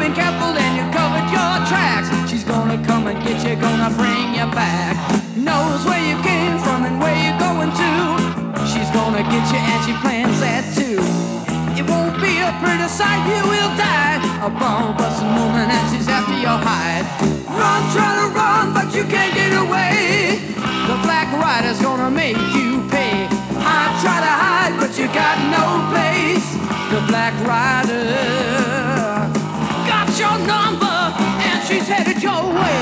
been careful and you covered your tracks. She's gonna come and get you, gonna bring you back. Knows where you came from and where you're going to. She's gonna get you and she plans that too. It won't be a pretty sight, you will die. A ball-busting woman and she's after your hide. Run, try to run, but you can't get away. The black rider's gonna make you pay. I try to hide, but you got no place. The black rider got your number and she's headed your way.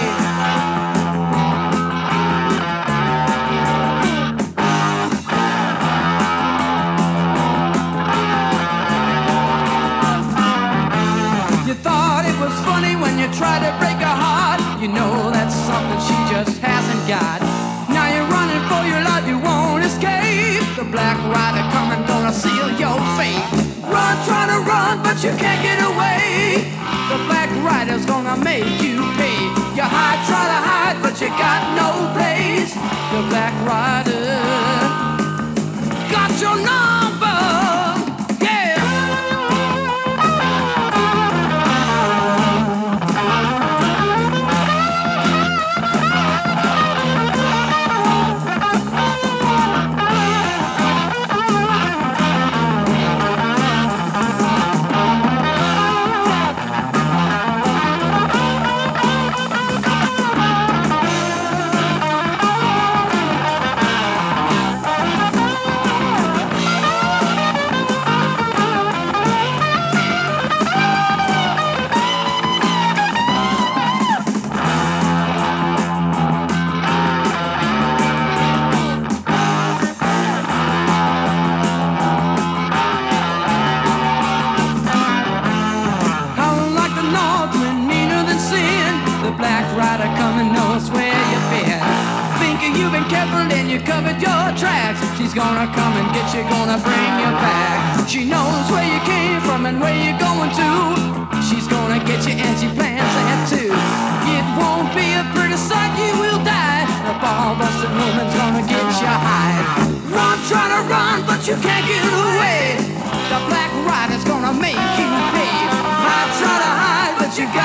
Try to break her heart, you know that's something she just hasn't got. Now you're running for your life, you won't escape. The black rider coming, gonna seal your fate. Run, try to run, but you can't get away. The black rider's gonna make you pay. You hide, try to hide, but you got no place. The black rider got your number. She's gonna come and get you, gonna bring you back. She knows where you came from and where you're going to. She's gonna get you and she plans that too. It won't be a pretty sight, you will die. The ball-busted woman's gonna get you hide. Run, try to run, but you can't get away. The black rider's gonna make you pay. I try to hide, but you got